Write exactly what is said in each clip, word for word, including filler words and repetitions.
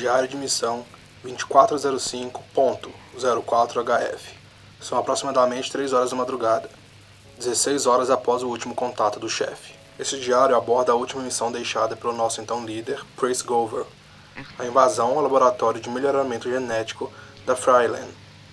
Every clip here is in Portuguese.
Diário de missão vinte e quatro zero cinco ponto zero quatro H F. São aproximadamente três horas da madrugada, dezesseis horas após o último contato do chefe. Esse diário aborda a última missão deixada pelo nosso então líder, Price Gover, a invasão ao laboratório de melhoramento genético da Fryland.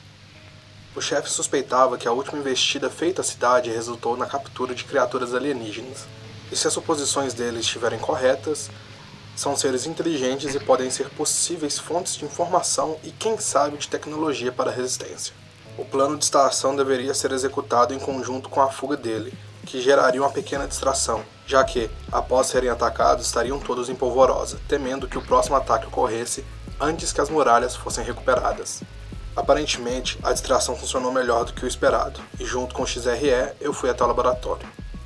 O chefe suspeitava que a última investida feita à cidade resultou na captura de criaturas alienígenas. E se as suposições dele estiverem corretas, são seres inteligentes e podem ser possíveis fontes de informação e, quem sabe, de tecnologia para a resistência. O plano de extração deveria ser executado em conjunto com a fuga dele, que geraria uma pequena distração, já que, após serem atacados, estariam todos em polvorosa, temendo que o próximo ataque ocorresse antes que as muralhas fossem recuperadas. Aparentemente, a distração funcionou melhor do que o esperado, e junto com o X R E, eu fui até o laboratório.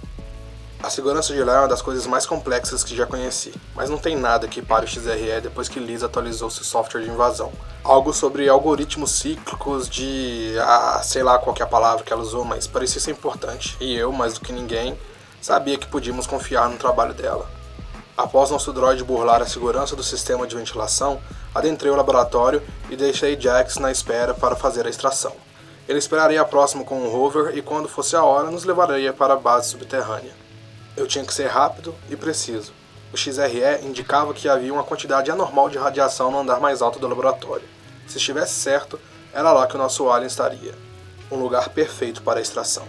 A segurança de lá é uma das coisas mais complexas que já conheci, mas não tem nada que pare o X R E depois que Liz atualizou seu software de invasão. Algo sobre algoritmos cíclicos de... ah, sei lá qual que é a palavra que ela usou, mas parecia ser importante, e eu, mais do que ninguém, sabia que podíamos confiar no trabalho dela. Após nosso droid burlar a segurança do sistema de ventilação, adentrei o laboratório e deixei Jax na espera para fazer a extração. Ele esperaria próximo com o rover e quando fosse a hora nos levaria para a base subterrânea. Eu tinha que ser rápido e preciso. O X R E indicava que havia uma quantidade anormal de radiação no andar mais alto do laboratório. Se estivesse certo, era lá que o nosso alien estaria. Um lugar perfeito para a extração.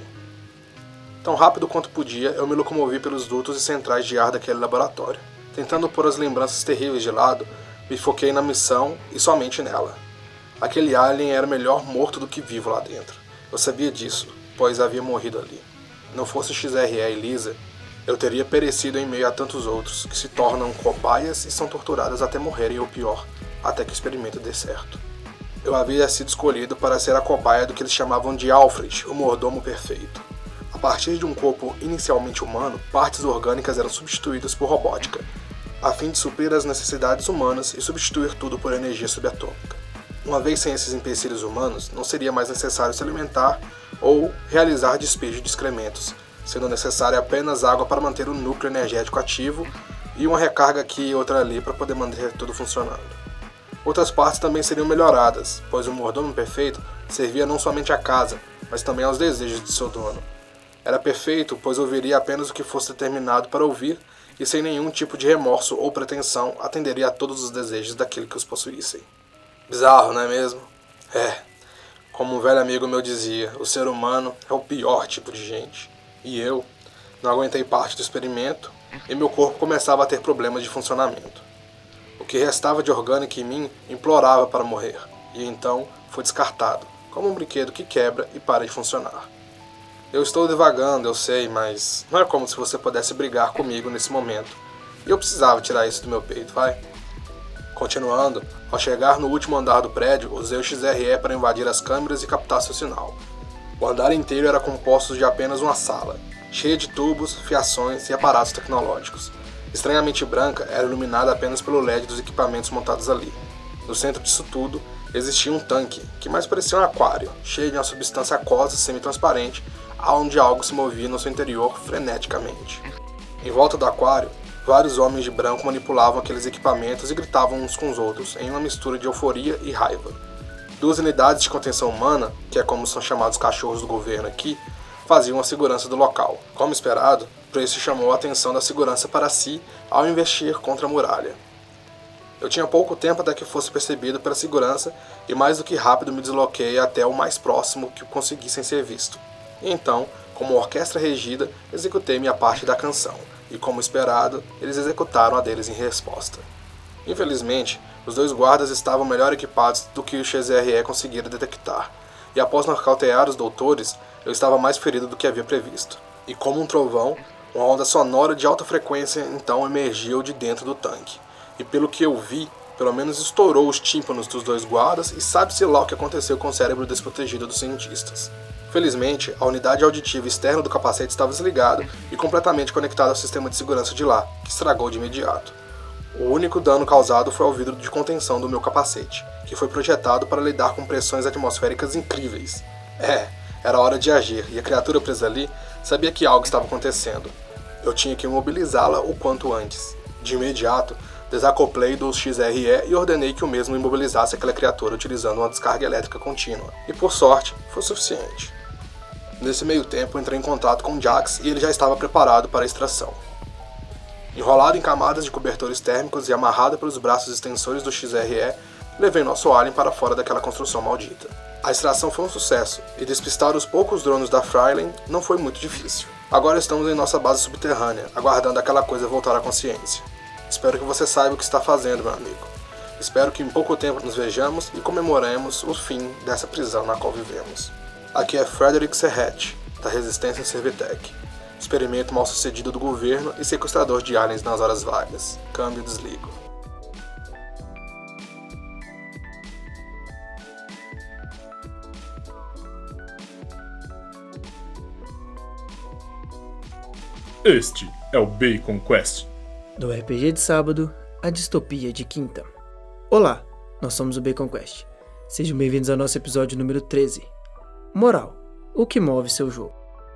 Tão rápido quanto podia, eu me locomovi pelos dutos e centrais de ar daquele laboratório. Tentando pôr as lembranças terríveis de lado, me foquei na missão e somente nela. Aquele alien era melhor morto do que vivo lá dentro. Eu sabia disso, pois havia morrido ali. Não fosse o X R E e Lisa, eu teria perecido em meio a tantos outros, que se tornam cobaias e são torturadas até morrerem ou pior, até que o experimento dê certo. Eu havia sido escolhido para ser a cobaia do que eles chamavam de Alfred, o mordomo perfeito. A partir de um corpo inicialmente humano, partes orgânicas eram substituídas por robótica, a fim de suprir as necessidades humanas e substituir tudo por energia subatômica. Uma vez sem esses empecilhos humanos, não seria mais necessário se alimentar ou realizar despejo de excrementos, sendo necessária apenas água para manter o núcleo energético ativo e uma recarga aqui e outra ali para poder manter tudo funcionando. Outras partes também seriam melhoradas, pois o mordomo perfeito servia não somente à casa, mas também aos desejos de seu dono. Era perfeito, pois ouviria apenas o que fosse determinado para ouvir e sem nenhum tipo de remorso ou pretensão atenderia a todos os desejos daquele que os possuíssem. Bizarro, não é mesmo? É, como um velho amigo meu dizia, o ser humano é o pior tipo de gente. E eu não aguentei parte do experimento e meu corpo começava a ter problemas de funcionamento. O que restava de orgânico em mim implorava para morrer, e então foi descartado, como um brinquedo que quebra e para de funcionar. Eu estou divagando, eu sei, mas não é como se você pudesse brigar comigo nesse momento. E eu precisava tirar isso do meu peito, vai? Continuando, ao chegar no último andar do prédio, usei o X R E para invadir as câmeras e captar seu sinal. O andar inteiro era composto de apenas uma sala, cheia de tubos, fiações e aparatos tecnológicos. Estranhamente branca, era iluminada apenas pelo L E D dos equipamentos montados ali. No centro disso tudo, existia um tanque, que mais parecia um aquário, cheio de uma substância aquosa semi-transparente, onde algo se movia no seu interior freneticamente. Em volta do aquário, vários homens de branco manipulavam aqueles equipamentos e gritavam uns com os outros, em uma mistura de euforia e raiva. Duas unidades de contenção humana, que é como são chamados os cachorros do governo aqui, faziam a segurança do local. Como esperado, Price chamou a atenção da segurança para si ao investir contra a muralha. Eu tinha pouco tempo até que fosse percebido pela segurança e mais do que rápido me desloquei até o mais próximo que consegui sem ser visto. E então, como orquestra regida, executei minha parte da canção, e como esperado, eles executaram a deles em resposta. Infelizmente, os dois guardas estavam melhor equipados do que o X R E conseguira detectar, e após nocautear os doutores, eu estava mais ferido do que havia previsto. E como um trovão, uma onda sonora de alta frequência então emergiu de dentro do tanque, e pelo que eu vi, pelo menos estourou os tímpanos dos dois guardas e sabe-se lá o que aconteceu com o cérebro desprotegido dos cientistas. Felizmente, a unidade auditiva externa do capacete estava desligada e completamente conectada ao sistema de segurança de lá, que estragou de imediato. O único dano causado foi ao vidro de contenção do meu capacete, que foi projetado para lidar com pressões atmosféricas incríveis. É, era hora de agir, e a criatura presa ali sabia que algo estava acontecendo. Eu tinha que imobilizá-la o quanto antes. De imediato, Desacoplei do X R E e ordenei que o mesmo imobilizasse aquela criatura utilizando uma descarga elétrica contínua. E por sorte, foi suficiente. Nesse meio tempo, entrei em contato com Jax e ele já estava preparado para a extração. Enrolado em camadas de cobertores térmicos e amarrado pelos braços extensores do X R E, levei nosso alien para fora daquela construção maldita. A extração foi um sucesso, e despistar os poucos drones da Freylen não foi muito difícil. Agora estamos em nossa base subterrânea, aguardando aquela coisa voltar à consciência. Espero que você saiba o que está fazendo, meu amigo. Espero que em pouco tempo nos vejamos e comemoremos o fim dessa prisão na qual vivemos. Aqui é Frederick Serret, da Resistência Servitec. Experimento mal sucedido do governo e sequestrador de aliens nas horas vagas. Câmbio e desligo. Este é o Bacon Quest. Do R P G de sábado, a distopia de quinta. Olá, nós somos o Bacon Quest. Sejam bem-vindos ao nosso episódio número treze. Moral, o que move seu jogo?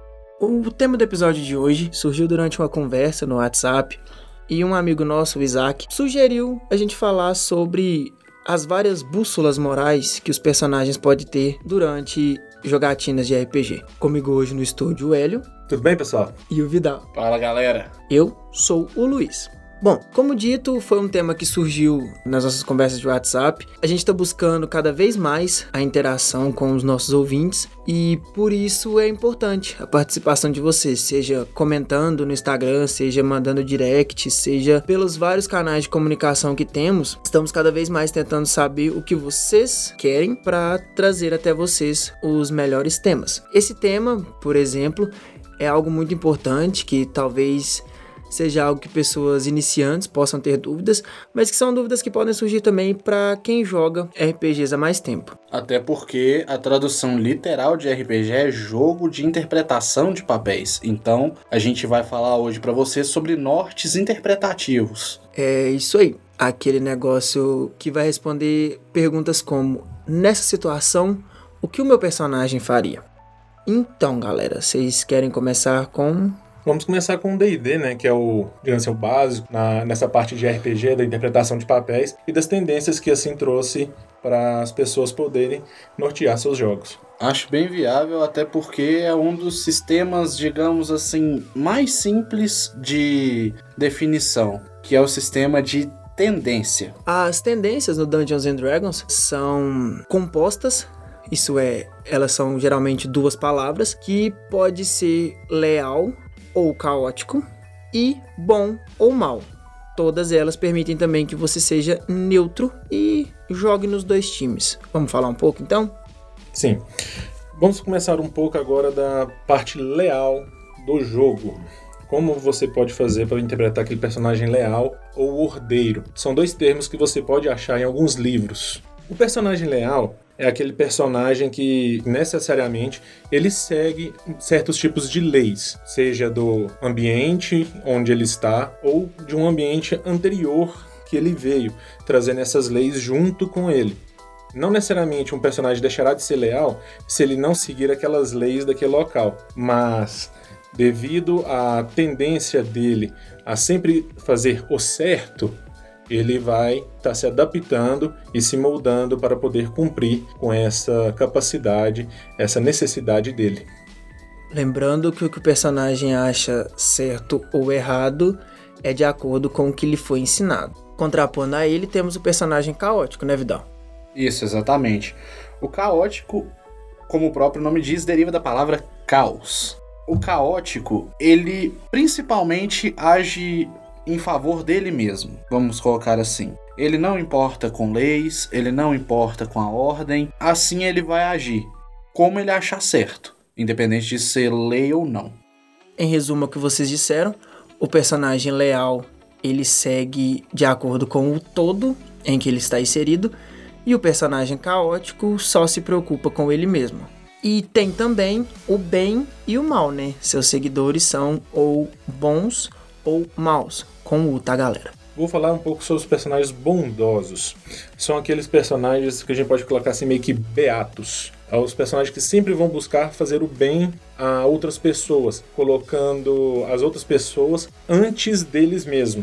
O tema do episódio de hoje surgiu durante uma conversa no WhatsApp e um amigo nosso, o Isaac, sugeriu a gente falar sobre as várias bússolas morais que os personagens podem ter durante jogatinas de R P G. Comigo hoje no estúdio o Hélio. Tudo bem, pessoal? E o Vidal. Fala, galera. Eu sou o Luiz. Bom, como dito, foi um tema que surgiu nas nossas conversas de WhatsApp. A gente está buscando cada vez mais a interação com os nossos ouvintes e por isso é importante a participação de vocês, seja comentando no Instagram, seja mandando direct, seja pelos vários canais de comunicação que temos. Estamos cada vez mais tentando saber o que vocês querem para trazer até vocês os melhores temas. Esse tema, por exemplo, é algo muito importante que talvez seja algo que pessoas iniciantes possam ter dúvidas, mas que são dúvidas que podem surgir também para quem joga R P Gs há mais tempo. Até porque a tradução literal de R P G é jogo de interpretação de papéis. Então, a gente vai falar hoje para vocês sobre nortes interpretativos. É isso aí. Aquele negócio que vai responder perguntas como: nessa situação, o que o meu personagem faria? Então, galera, vocês querem começar com... Vamos começar com o D e D, né, que é o, digamos assim, o básico na, nessa parte de R P G, da interpretação de papéis e das tendências que assim trouxe para as pessoas poderem nortear seus jogos. Acho bem viável, até porque é um dos sistemas, digamos assim, mais simples de definição, que é o sistema de tendência. As tendências no Dungeons and Dragons são compostas, isso é, elas são geralmente duas palavras, que pode ser leal ou caótico, e bom ou mal. Todas elas permitem também que você seja neutro e jogue nos dois times. Vamos falar um pouco então? Sim. Vamos começar um pouco agora da parte leal do jogo. Como você pode fazer para interpretar aquele personagem leal ou ordeiro? São dois termos que você pode achar em alguns livros. O personagem leal é aquele personagem que, necessariamente, ele segue certos tipos de leis, seja do ambiente onde ele está ou de um ambiente anterior que ele veio, trazendo essas leis junto com ele. Não necessariamente um personagem deixará de ser leal se ele não seguir aquelas leis daquele local, mas devido à tendência dele a sempre fazer o certo, ele vai estar tá se adaptando e se moldando para poder cumprir com essa capacidade, essa necessidade dele. Lembrando que o que o personagem acha certo ou errado é de acordo com o que lhe foi ensinado. Contrapondo a ele, temos o personagem caótico, né, Vidal? Isso, exatamente. O caótico, como o próprio nome diz, deriva da palavra caos. O caótico, ele principalmente age em favor dele mesmo, vamos colocar assim. Ele não importa com leis, ele não importa com a ordem, assim ele vai agir, como ele achar certo, independente de ser lei ou não. Em resumo ao que vocês disseram, o personagem leal, ele segue de acordo com o todo em que ele está inserido, e o personagem caótico só se preocupa com ele mesmo. E tem também o bem e o mal, né? Seus seguidores são ou bons ou maus, com o, tá, galera? Vou falar um pouco sobre os personagens bondosos. São aqueles personagens que a gente pode colocar assim meio que beatos. Os personagens que sempre vão buscar fazer o bem a outras pessoas, colocando as outras pessoas antes deles mesmos.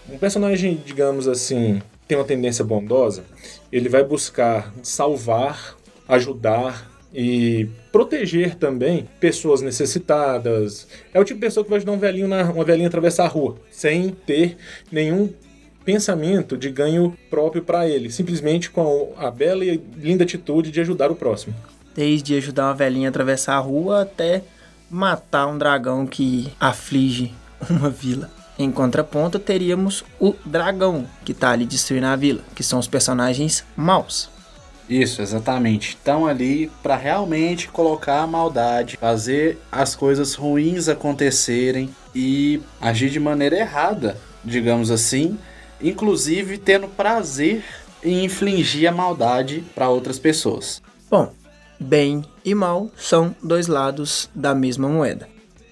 Um personagem, digamos assim, tem uma tendência bondosa, ele vai buscar salvar, ajudar e proteger também pessoas necessitadas. É o tipo de pessoa que vai ajudar um velhinho na, uma velhinha a atravessar a rua, sem ter nenhum pensamento de ganho próprio para ele, simplesmente com a bela e linda atitude de ajudar o próximo. Desde ajudar uma velhinha a atravessar a rua até matar um dragão que aflige uma vila. Em contraponto, teríamos o dragão, que está ali destruindo a vila, que são os personagens maus. Isso, exatamente. Estão ali para realmente colocar a maldade, fazer as coisas ruins acontecerem e agir de maneira errada, digamos assim, inclusive tendo prazer em infligir a maldade para outras pessoas. Bom, bem e mal são dois lados da mesma moeda.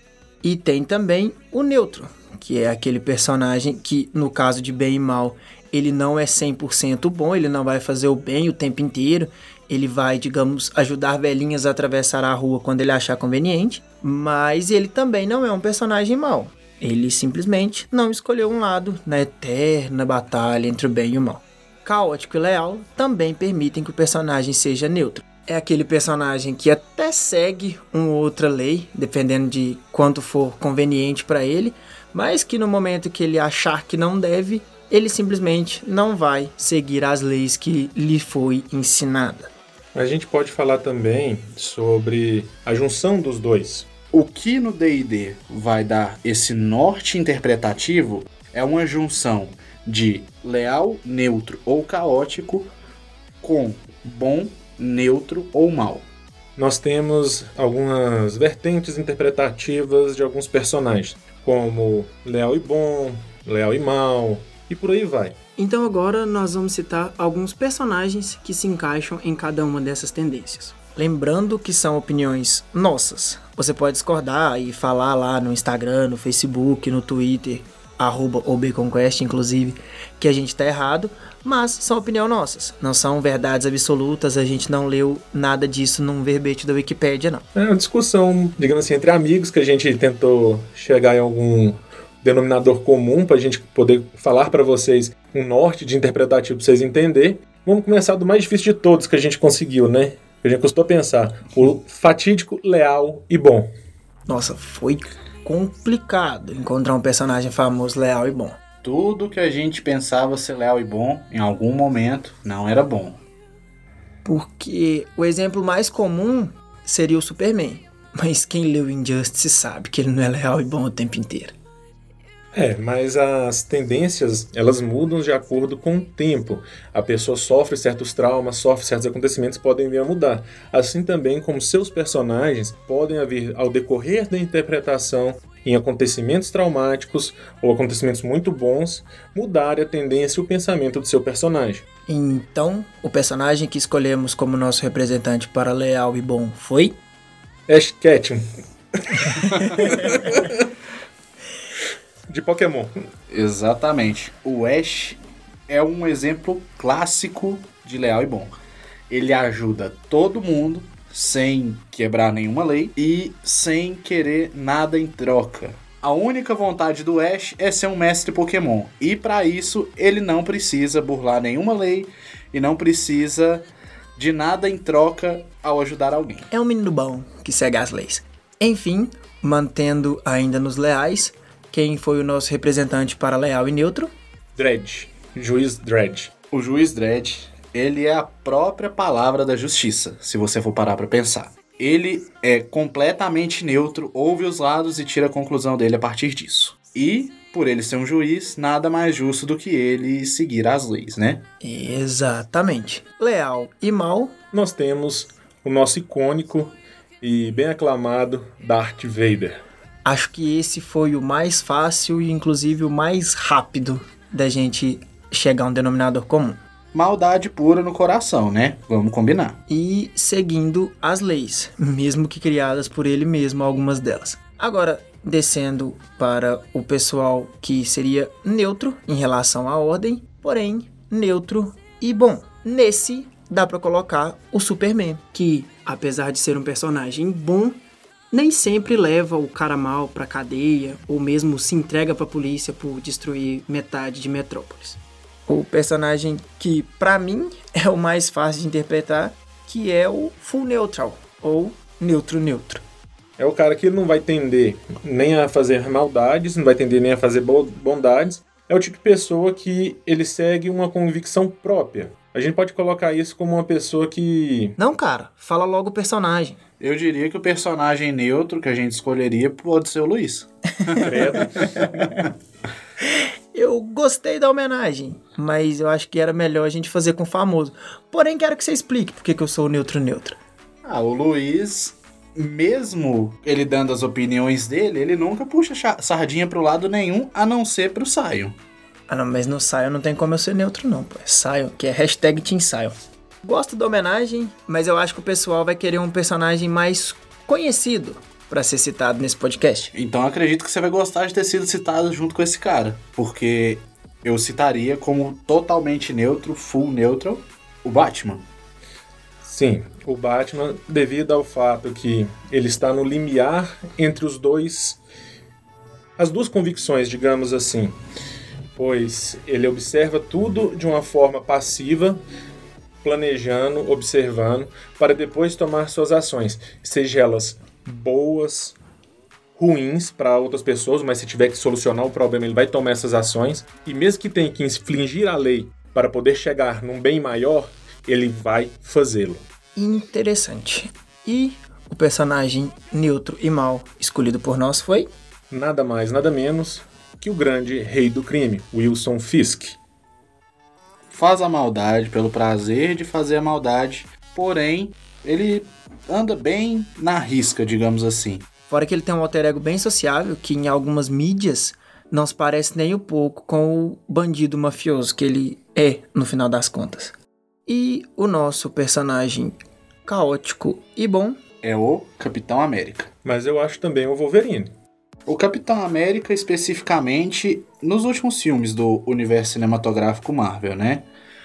E tem também o neutro, que é aquele personagem que, no caso de bem e mal, ele não é cem por cento bom, ele não vai fazer o bem o tempo inteiro, ele vai, digamos, ajudar velhinhas a atravessar a rua quando ele achar conveniente, mas ele também não é um personagem mau. Ele simplesmente não escolheu um lado na eterna batalha entre o bem e o mal. Caótico e leal também permitem que o personagem seja neutro. É aquele personagem que até segue uma outra lei, dependendo de quanto for conveniente para ele, mas que no momento que ele achar que não deve, ele simplesmente não vai seguir as leis que lhe foi ensinada. A gente pode falar também sobre a junção dos dois. O que no D e D vai dar esse norte interpretativo é uma junção de leal, neutro ou caótico com bom, neutro ou mal. Nós temos algumas vertentes interpretativas de alguns personagens, como leal e bom, leal e mal, e por aí vai. Então agora nós vamos citar alguns personagens que se encaixam em cada uma dessas tendências. Lembrando que são opiniões nossas. Você pode discordar e falar lá no Instagram, no Facebook, no Twitter, arroba OBConquest, inclusive, que a gente tá errado, mas são opiniões nossas. Não são verdades absolutas, a gente não leu nada disso num verbete da Wikipédia, não. É uma discussão, digamos assim, entre amigos, que a gente tentou chegar em algum denominador comum para a gente poder falar para vocês um norte de interpretativo para vocês entenderem. Vamos começar do mais difícil de todos que a gente conseguiu, né? A gente custou pensar. O fatídico, leal e bom. Nossa, foi complicado encontrar um personagem famoso, leal e bom. Tudo que a gente pensava ser leal e bom, em algum momento, não era bom. Porque o exemplo mais comum seria o Superman. Mas quem leu Injustice sabe que ele não é leal e bom o tempo inteiro. É, mas as tendências, elas mudam de acordo com o tempo. A pessoa sofre certos traumas, sofre certos acontecimentos que podem vir a mudar. Assim também como seus personagens podem vir, ao decorrer da interpretação, em acontecimentos traumáticos ou acontecimentos muito bons, mudar a tendência e o pensamento do seu personagem. Então, o personagem que escolhemos como nosso representante para leal e bom foi... Ash Ketchum. De Pokémon. Exatamente. O Ash é um exemplo clássico de leal e bom. Ele ajuda todo mundo sem quebrar nenhuma lei e sem querer nada em troca. A única vontade do Ash é ser um mestre Pokémon. E para isso ele não precisa burlar nenhuma lei e não precisa de nada em troca ao ajudar alguém. É um menino bom que segue as leis. Enfim, mantendo ainda nos leais, quem foi o nosso representante para leal e neutro? Dredd. Juiz Dredd. O Juiz Dredd, ele é a própria palavra da justiça, se você for parar para pensar. Ele é completamente neutro, ouve os lados e tira a conclusão dele a partir disso. E, por ele ser um juiz, nada mais justo do que ele seguir as leis, né? Exatamente. Leal e mal. Nós temos o nosso icônico e bem aclamado Darth Vader. Acho que esse foi o mais fácil e inclusive o mais rápido da gente chegar a um denominador comum. Maldade pura no coração, né? Vamos combinar. E seguindo as leis, mesmo que criadas por ele mesmo, algumas delas. Agora, descendo para o pessoal que seria neutro em relação à ordem, porém neutro e bom. Nesse dá para colocar o Superman, que apesar de ser um personagem bom, nem sempre leva o cara mal pra cadeia ou mesmo se entrega pra polícia por destruir metade de Metrópolis. O personagem que, pra mim, é o mais fácil de interpretar, que é o Full Neutral, ou Neutro-Neutro. É o cara que não vai tender nem a fazer maldades, não vai tender nem a fazer bondades. É o tipo de pessoa que ele segue uma convicção própria. A gente pode colocar isso como uma pessoa que... Não, cara, fala logo o personagem. Eu diria que o personagem neutro que a gente escolheria pode ser o Luiz. Eu gostei da homenagem, mas eu acho que era melhor a gente fazer com o famoso. Porém, quero que você explique por que que eu sou o neutro-neutro. Ah, o Luiz, mesmo ele dando as opiniões dele, ele nunca puxa sardinha pro lado nenhum, a não ser pro Sion. Ah não, mas no Sion não tem como eu ser neutro não, pô. É Sion, que é hashtag Team Sion. Gosto da homenagem, mas eu acho que o pessoal vai querer um personagem mais conhecido pra ser citado nesse podcast. Então acredito que você vai gostar de ter sido citado junto com esse cara, porque eu citaria como totalmente neutro, full neutral, o Batman. Sim, o Batman, devido ao fato que ele está no limiar entre os dois, as duas convicções, digamos assim, pois ele observa tudo de uma forma passiva, planejando, observando, para depois tomar suas ações, seja elas boas, ruins para outras pessoas, mas se tiver que solucionar o problema, ele vai tomar essas ações, e mesmo que tenha que infringir a lei para poder chegar num bem maior, ele vai fazê-lo. Interessante. E o personagem neutro e mal escolhido por nós foi? Nada mais, nada menos que o grande rei do crime, Wilson Fisk. Faz a maldade pelo prazer de fazer a maldade, porém, ele anda bem na risca, digamos assim. Fora que ele tem um alter ego bem sociável, que em algumas mídias não se parece nem um pouco com o bandido mafioso que ele é, no final das contas. E o nosso personagem caótico e bom é o Capitão América. Mas eu acho também o Wolverine. O Capitão América, especificamente, nos últimos filmes do universo cinematográfico Marvel, né?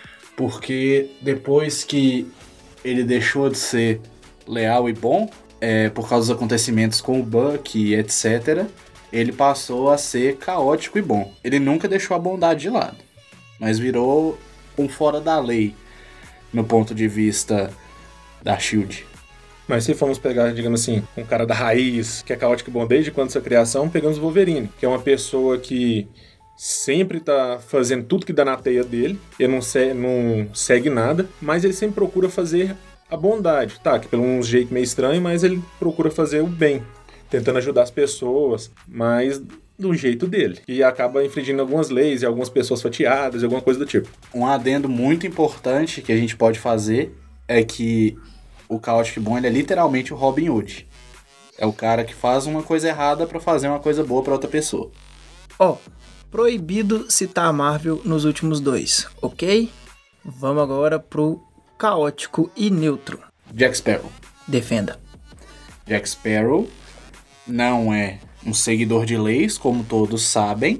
Porque depois que ele deixou de ser leal e bom, é, por causa dos acontecimentos com o Buck e etcétera, ele passou a ser caótico e bom. Ele nunca deixou a bondade de lado, mas virou um fora da lei, no ponto de vista da Shield. Mas se formos pegar, digamos assim, um cara da raiz, que é caótico e bom desde quando sua criação, pegamos o Wolverine, que é uma pessoa que sempre tá fazendo tudo que dá na teia dele, ele não, se, não segue nada, mas ele sempre procura fazer a bondade. Tá, que pelo um jeito meio estranho, mas ele procura fazer o bem, tentando ajudar as pessoas, mas do jeito dele. E acaba infringindo algumas leis e algumas pessoas fatiadas, alguma coisa do tipo. Um adendo muito importante que a gente pode fazer é que o caótico bom, ele é literalmente o Robin Hood. É o cara que faz uma coisa errada pra fazer uma coisa boa pra outra pessoa. Ó, oh, proibido citar a Marvel nos últimos dois, ok? Vamos agora pro caótico e neutro. Jack Sparrow. Defenda. Jack Sparrow não é um seguidor de leis, como todos sabem,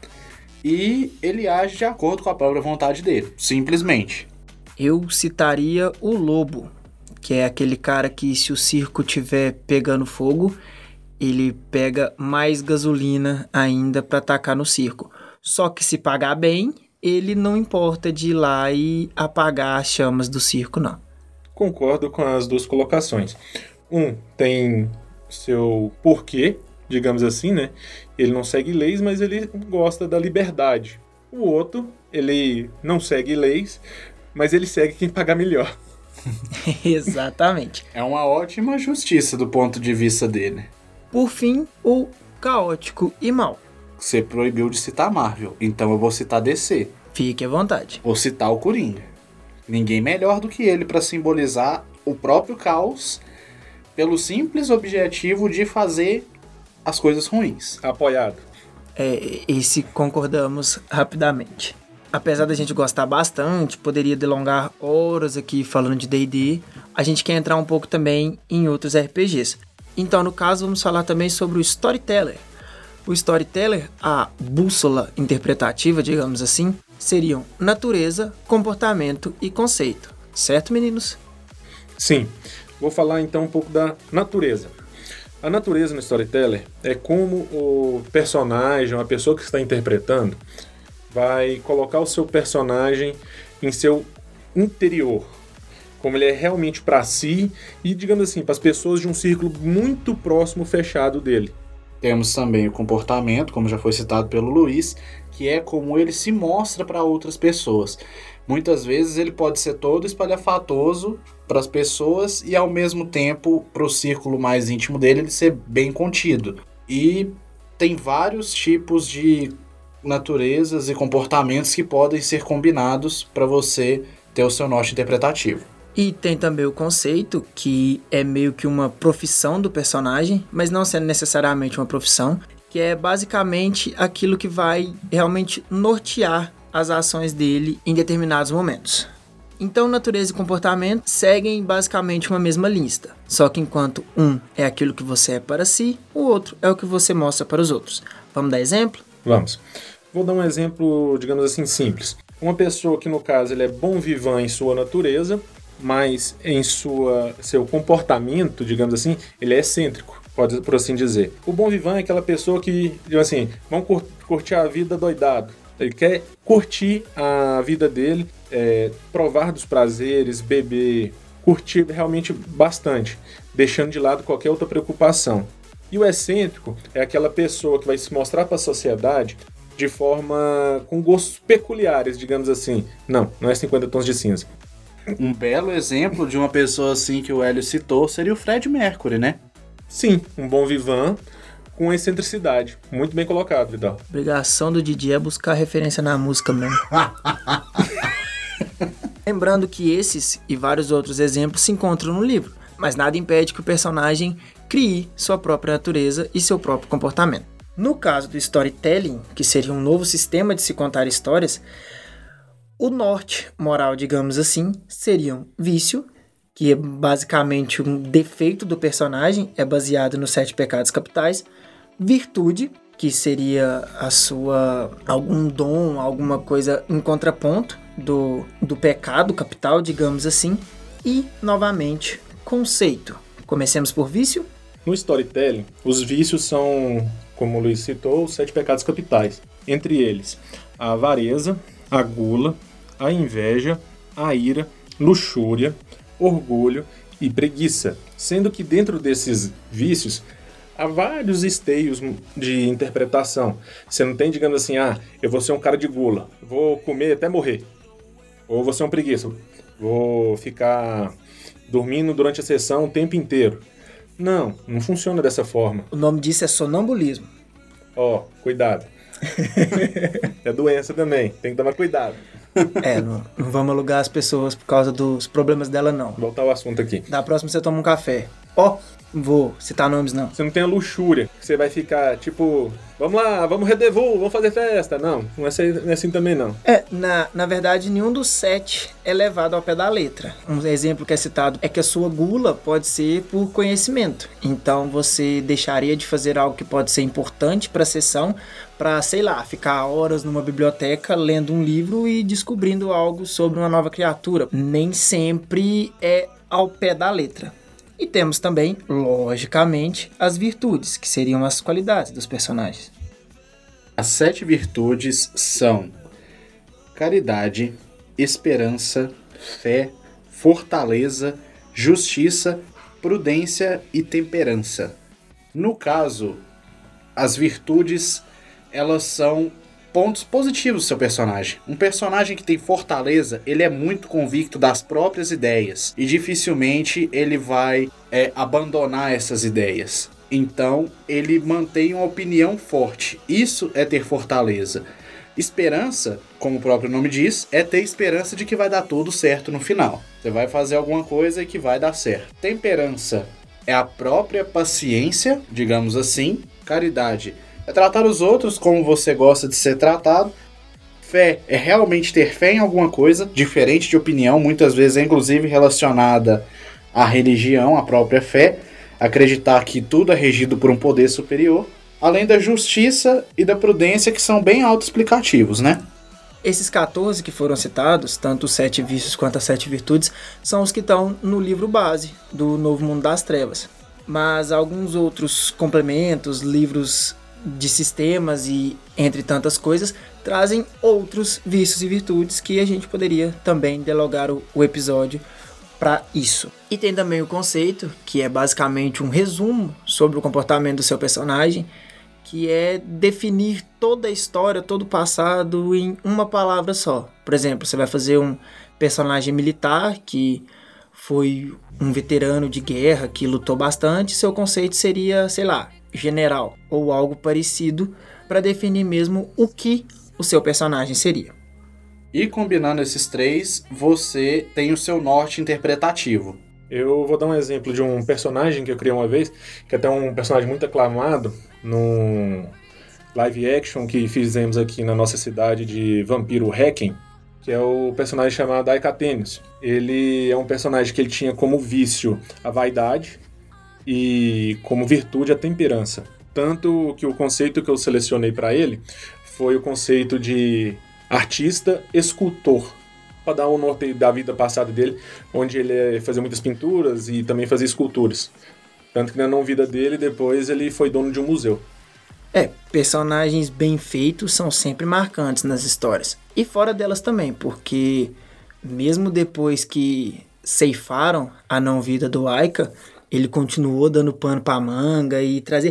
e ele age de acordo com a própria vontade dele, simplesmente. Eu citaria o Lobo, que é aquele cara que, se o circo tiver pegando fogo, ele pega mais gasolina ainda para atacar no circo. Só que se pagar bem, ele não importa de ir lá e apagar as chamas do circo, não. Concordo com as duas colocações. Um tem seu porquê, digamos assim, né? Ele não segue leis, mas ele gosta da liberdade. O outro, ele não segue leis, mas ele segue quem pagar melhor. Exatamente. É uma ótima justiça do ponto de vista dele. Por fim, o caótico e mal. Você proibiu de citar Marvel, então eu vou citar D C. Fique à vontade. Vou citar o Coringa. Ninguém melhor do que ele para simbolizar o próprio caos, pelo simples objetivo de fazer as coisas ruins. Apoiado. É, esse concordamos rapidamente. Apesar da gente gostar bastante, poderia delongar horas aqui falando de D e D, a gente quer entrar um pouco também em outros R P Gs. Então, no caso, vamos falar também sobre o Storyteller. O Storyteller, a bússola interpretativa, digamos assim, seriam natureza, comportamento e conceito. Certo, meninos? Sim. Vou falar então um pouco da natureza. A natureza no storyteller é como o personagem, a pessoa que está interpretando, vai colocar o seu personagem em seu interior, como ele é realmente para si e, digamos assim, para as pessoas de um círculo muito próximo, fechado dele. Temos também o comportamento, como já foi citado pelo Luiz, que é como ele se mostra para outras pessoas. Muitas vezes ele pode ser todo espalhafatoso para as pessoas e, ao mesmo tempo, para o círculo mais íntimo dele, ele ser bem contido. E tem vários tipos de naturezas e comportamentos que podem ser combinados para você ter o seu norte interpretativo. E tem também o conceito, que é meio que uma profissão do personagem, mas não sendo necessariamente uma profissão, que é basicamente aquilo que vai realmente nortear as ações dele em determinados momentos. Então, natureza e comportamento seguem basicamente uma mesma lista, só que enquanto um é aquilo que você é para si, o outro é o que você mostra para os outros. Vamos dar exemplo? Vamos. Vou dar um exemplo, digamos assim, simples. Uma pessoa que, no caso, ele é bom vivant em sua natureza, mas em sua, seu comportamento, digamos assim, ele é excêntrico, pode por assim dizer. O bom vivant é aquela pessoa que, digamos assim, vamos curtir a vida doidado. Ele quer curtir a vida dele, é, provar dos prazeres, beber, curtir realmente bastante, deixando de lado qualquer outra preocupação. E o excêntrico é aquela pessoa que vai se mostrar para a sociedade de forma com gostos peculiares, digamos assim. Não, não é cinquenta tons de cinza. Um belo exemplo de uma pessoa assim que o Hélio citou seria o Fred Mercury, né? Sim, um bom vivant com excentricidade. Muito bem colocado, Vidal. A obrigação do Didi é buscar referência na música mesmo. Lembrando que esses e vários outros exemplos se encontram no livro, mas nada impede que o personagem crie sua própria natureza e seu próprio comportamento. No caso do storytelling, que seria um novo sistema de se contar histórias, o norte moral, digamos assim, seria um vício, que é basicamente um defeito do personagem, é baseado nos sete pecados capitais. Virtude, que seria a sua algum dom, alguma coisa em contraponto do, do pecado capital, digamos assim. E, novamente, conceito. Comecemos por vício. No storytelling, os vícios são, como o Luiz citou, os sete pecados capitais. Entre eles, a avareza, a gula, a inveja, a ira, luxúria, orgulho e preguiça. Sendo que dentro desses vícios há vários esteios de interpretação. Você não tem, digamos assim, ah, eu vou ser um cara de gula, vou comer até morrer. Ou vou ser um preguiça, vou ficar dormindo durante a sessão o tempo inteiro. Não, não funciona dessa forma. O nome disso é sonambulismo. Ó, oh, cuidado. É doença também, tem que tomar cuidado. É, não, não vamos alugar as pessoas por causa dos problemas dela, não. Voltar ao assunto aqui. Da próxima você toma um café. Ó, oh, vou citar nomes, não. Você não tem a luxúria, que você vai ficar, tipo, vamos lá, vamos redevô, vamos fazer festa. Não, não é assim, não é assim também, não. É, na, na verdade, nenhum dos sete é levado ao pé da letra. Um exemplo que é citado é que a sua gula pode ser por conhecimento. Então, você deixaria de fazer algo que pode ser importante para a sessão, para, sei lá, ficar horas numa biblioteca lendo um livro e descobrindo algo sobre uma nova criatura. Nem sempre é ao pé da letra. E temos também, logicamente, as virtudes, que seriam as qualidades dos personagens. As sete virtudes são caridade, esperança, fé, fortaleza, justiça, prudência e temperança. No caso, as virtudes, elas são pontos positivos do seu personagem. Um personagem que tem fortaleza, ele é muito convicto das próprias ideias e dificilmente ele vai é, abandonar essas ideias. Então, ele mantém uma opinião forte. Isso é ter fortaleza. Esperança, como o próprio nome diz, é ter esperança de que vai dar tudo certo no final. Você vai fazer alguma coisa e que vai dar certo. Temperança é a própria paciência, digamos assim. Caridade é tratar os outros como você gosta de ser tratado. Fé é realmente ter fé em alguma coisa, diferente de opinião, muitas vezes é inclusive relacionada à religião, à própria fé. Acreditar que tudo é regido por um poder superior. Além da justiça e da prudência, que são bem autoexplicativos, né? Esses quatorze que foram citados, tanto os sete vícios quanto as sete virtudes, são os que estão no livro base do Novo Mundo das Trevas. mas alguns outros complementos, livros de sistemas e entre tantas coisas, trazem outros vícios e virtudes que a gente poderia também dialogar o, o episódio para isso. E tem também o conceito, que é basicamente um resumo sobre o comportamento do seu personagem, que é definir toda a história, todo o passado em uma palavra só. Por exemplo, você vai fazer um personagem militar que foi um veterano de guerra que lutou bastante, seu conceito seria, sei lá, general ou algo parecido, para definir mesmo o que o seu personagem seria. E combinando esses três, você tem o seu norte interpretativo. Eu vou dar um exemplo de um personagem que eu criei uma vez, que é até um personagem muito aclamado no live action que fizemos aqui na nossa cidade de Vampiro Hacking, que é o personagem chamado Aikatenis. Ele é um personagem que ele tinha como vício a vaidade e como virtude a temperança. Tanto que o conceito que eu selecionei para ele foi o conceito de artista-escultor, para dar o norte da vida passada dele, onde ele fazia muitas pinturas e também fazia esculturas. Tanto que na não vida dele, depois ele foi dono de um museu. É, personagens bem feitos são sempre marcantes nas histórias. E fora delas também, porque mesmo depois que ceifaram a não-vida do Aika, ele continuou dando pano pra manga e trazer...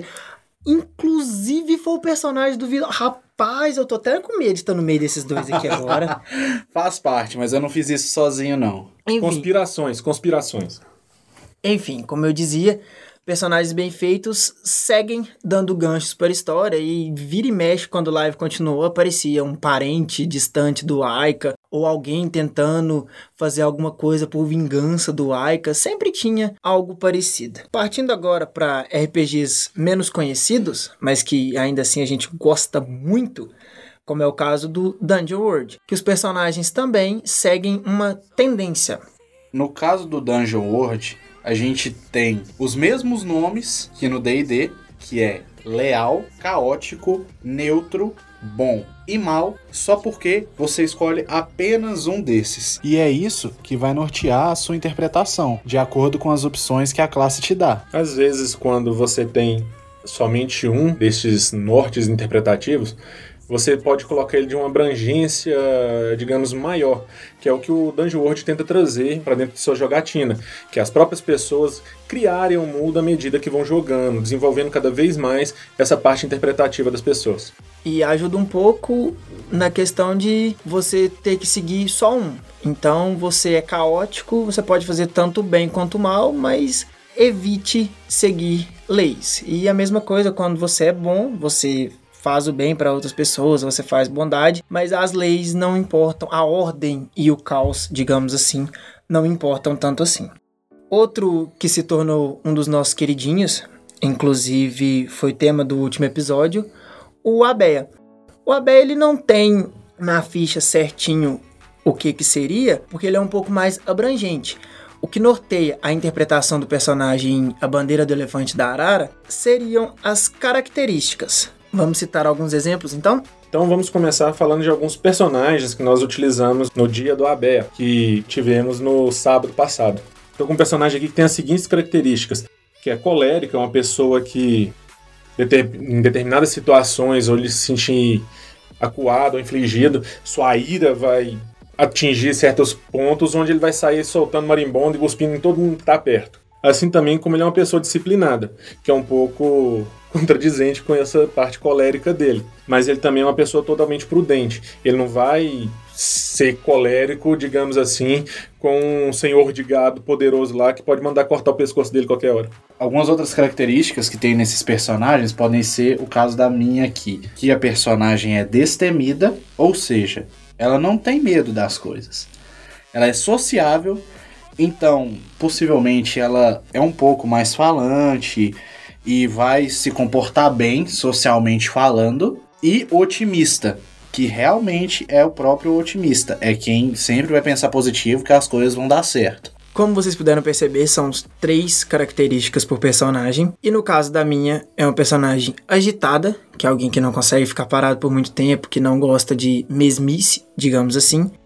Inclusive foi o personagem do vilão. Rapaz, eu tô até com medo de estar no meio desses dois aqui agora. Faz parte, mas eu não fiz isso sozinho, não. Enfim, Conspirações, conspirações. Enfim, como eu dizia, personagens bem feitos seguem dando ganchos para a história e vira e mexe quando o live continuou, aparecia um parente distante do Aika ou alguém tentando fazer alguma coisa por vingança do Aika, sempre tinha algo parecido. Partindo agora para R P Gs menos conhecidos, mas que ainda assim a gente gosta muito, como é o caso do Dungeon World, que os personagens também seguem uma tendência. No caso do Dungeon World, a gente tem os mesmos nomes que no D e D, que é leal, caótico, neutro, bom e mal, só porque você escolhe apenas um desses. E é isso que vai nortear a sua interpretação, de acordo com as opções que a classe te dá. Às vezes, quando você tem somente um desses nortes interpretativos, você pode colocar ele de uma abrangência, digamos, maior, que é o que o Dungeon World tenta trazer para dentro de sua jogatina, que é as próprias pessoas criarem um mundo à medida que vão jogando, desenvolvendo cada vez mais essa parte interpretativa das pessoas. E ajuda um pouco na questão de você ter que seguir só um. Então, você é caótico, você pode fazer tanto bem quanto mal, mas evite seguir leis. E a mesma coisa quando você é bom, você faz o bem para outras pessoas, você faz bondade, mas as leis não importam, a ordem e o caos, digamos assim, não importam tanto assim. Outro que se tornou um dos nossos queridinhos, inclusive foi tema do último episódio, o Abeia. O Abeia, ele não tem na ficha certinho o que que seria, porque ele é um pouco mais abrangente. O que norteia a interpretação do personagem A Bandeira do Elefante da Arara seriam as características. Vamos citar alguns exemplos, então? Então vamos começar falando de alguns personagens que nós utilizamos no dia do Abeia, que tivemos no sábado passado. Estou com um personagem aqui que tem as seguintes características, que é colérica, é uma pessoa que em determinadas situações ou ele se sentir acuado ou infligido, sua ira vai atingir certos pontos onde ele vai sair soltando marimbondo e cuspindo em todo mundo que está perto. Assim também como ele é uma pessoa disciplinada, que é um pouco contradizente com essa parte colérica dele. Mas ele também é uma pessoa totalmente prudente. Ele não vai ser colérico, digamos assim, com um senhor de gado poderoso lá que pode mandar cortar o pescoço dele qualquer hora. Algumas outras características que tem nesses personagens podem ser o caso da minha aqui, que a personagem é destemida, ou seja, ela não tem medo das coisas. Ela é sociável, então possivelmente ela é um pouco mais falante e vai se comportar bem socialmente falando, e otimista, que realmente é o próprio otimista, é quem sempre vai pensar positivo que as coisas vão dar certo. Como vocês puderam perceber, são três características por personagem, e no caso da minha, é uma personagem agitada, que é alguém que não consegue ficar parado por muito tempo, que não gosta de mesmice, digamos assim,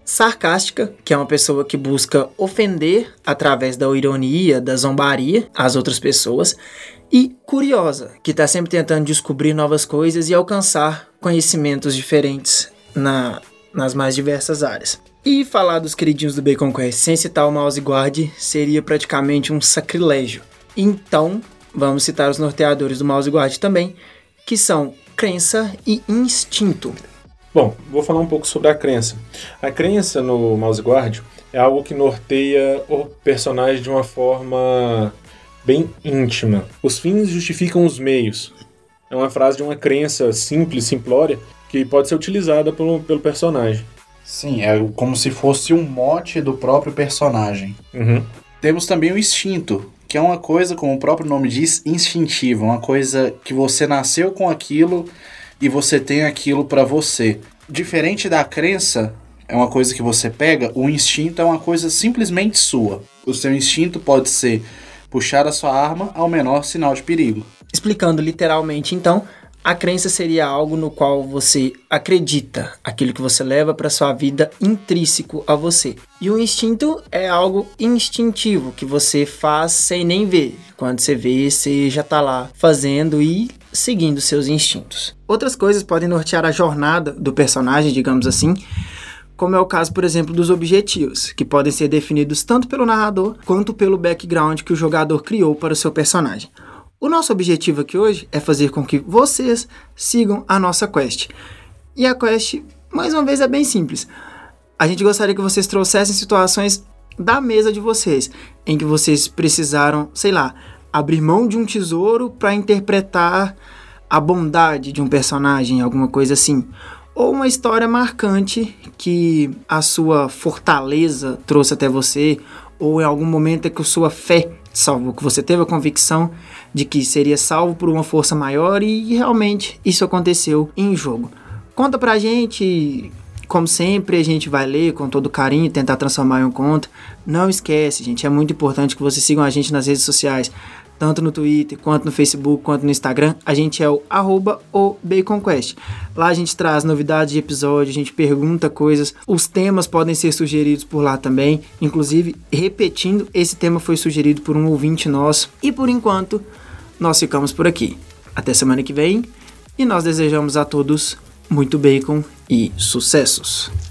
sarcástica, que é uma pessoa que busca ofender através da ironia, da zombaria as outras pessoas, e curiosa, que está sempre tentando descobrir novas coisas e alcançar conhecimentos diferentes na, nas mais diversas áreas. E falar dos queridinhos do Bacon Quest sem citar o Mouse Guard seria praticamente um sacrilégio. Então, vamos citar os norteadores do Mouse Guard também, que são crença e instinto. Bom, vou falar um pouco sobre a crença. A crença no Mouse Guard é algo que norteia o personagem de uma forma bem íntima. Os fins justificam os meios. É uma frase de uma crença simples, simplória, que pode ser utilizada pelo, pelo personagem. Sim, é como se fosse um mote do próprio personagem. Uhum. Temos também o instinto, que é uma coisa, como o próprio nome diz, instintiva. Uma coisa que você nasceu com aquilo e você tem aquilo pra você. Diferente da crença, é uma coisa que você pega, o instinto é uma coisa simplesmente sua. O seu instinto pode ser puxar a sua arma ao menor sinal de perigo. Explicando literalmente, então, a crença seria algo no qual você acredita, aquilo que você leva para sua vida intrínseco a você. E o instinto é algo instintivo, que você faz sem nem ver. Quando você vê, você já está lá fazendo e seguindo seus instintos. Outras coisas podem nortear a jornada do personagem, digamos assim, como é o caso, por exemplo, dos objetivos, que podem ser definidos tanto pelo narrador quanto pelo background que o jogador criou para o seu personagem. O nosso objetivo aqui hoje é fazer com que vocês sigam a nossa quest. E a quest, mais uma vez, é bem simples. A gente gostaria que vocês trouxessem situações da mesa de vocês, em que vocês precisaram, sei lá, abrir mão de um tesouro para interpretar a bondade de um personagem, alguma coisa assim. Ou uma história marcante que a sua fortaleza trouxe até você, ou em algum momento é que a sua fé salvou, que você teve a convicção de que seria salvo por uma força maior e realmente isso aconteceu em jogo. Conta pra gente, como sempre, a gente vai ler com todo carinho, tentar transformar em um conto. Não esquece, gente, é muito importante que vocês sigam a gente nas redes sociais, tanto no Twitter, quanto no Facebook, quanto no Instagram. A gente é o arroba o BaconQuest. Lá a gente traz novidades de episódio, a gente pergunta coisas. Os temas podem ser sugeridos por lá também. Inclusive, repetindo, esse tema foi sugerido por um ouvinte nosso. E por enquanto, nós ficamos por aqui. Até semana que vem. E nós desejamos a todos muito bacon e sucessos.